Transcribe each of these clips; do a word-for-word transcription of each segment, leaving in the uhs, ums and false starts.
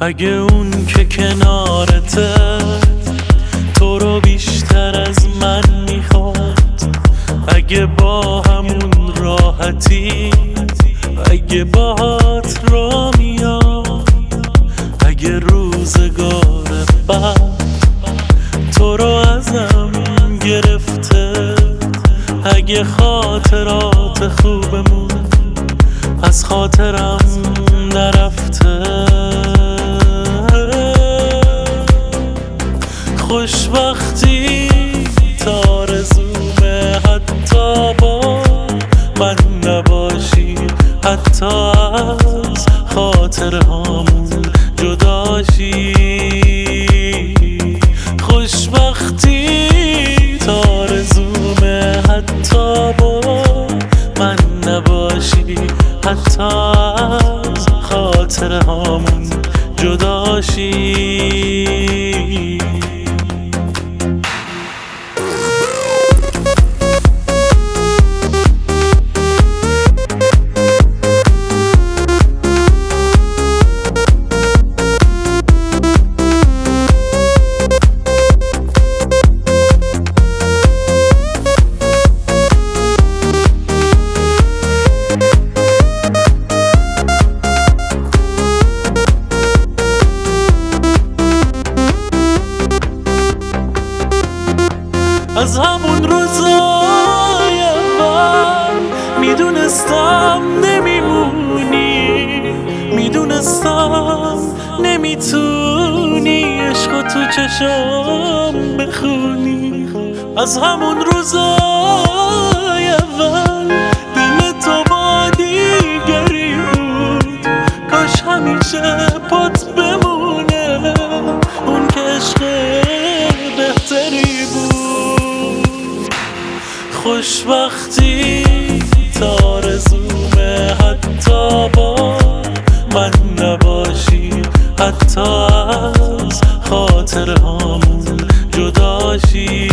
اگه اون که کنارته تو رو بیشتر از من میخواد، اگه با همون راحتی، اگه باهات را میاد، اگه روزگار بعد تو رو ازم گرفته، اگه خاطرات خوبمون از خاطرم نرفته، خوشبختی تا آرزومه حتی با من نباشی، حتی از خاطرهامون جداشی، خوشبختی تا آرزومه حتی با من نباشی، حتی از خاطرهامون جداشی. از همون روزای اول میدونستم نمیمونی، میدونستم نمیتونی عشق تو چشام بخونی. از همون روزای اول دل تو با دیگری بود، کاش همیشه پات بمونه اون که عشق بهتری بود. خوشبختی تا آرزومه حتی با من نباشی، حتی از خاطرهامون جداشی،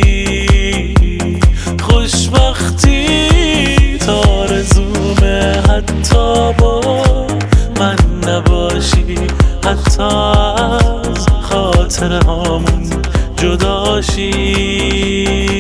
خوشبختی تا آرزومه حتی با من نباشی، حتی از خاطرهامون جداشی.